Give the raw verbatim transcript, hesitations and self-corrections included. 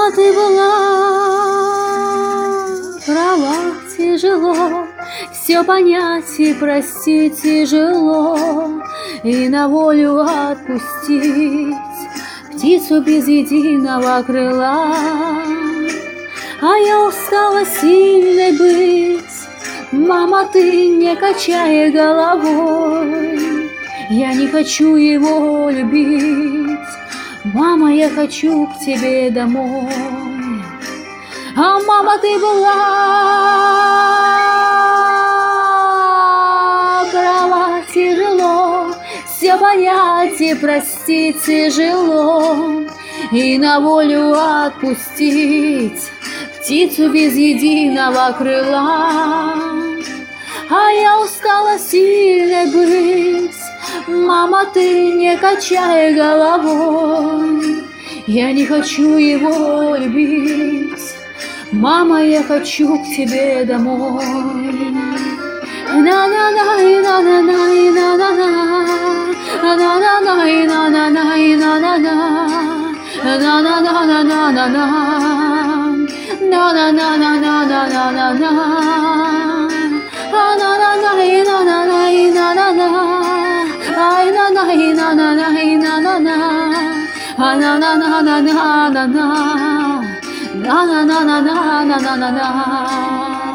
Мама, ты была права, тяжело все понять и простить тяжело, и на волю отпустить птицу без единого крыла. А я устала сильной быть, мама, ты не качай головой. Я не хочу его любить, мама, я хочу к тебе домой. А мама, ты была права, тяжело все понять и простить тяжело, и на волю отпустить птицу без единого крыла. А я устала сильной быть, мама, ты не качай головой. Я не хочу его любить, мама, я хочу к тебе домой. На-на-на, на-на-на, на-на-на, на-на-на, на-на-на, на-на-на, на-на-на-на-на-на-на, на-на-на-на-на-на-на-на, на-на-на-на-на-на-на.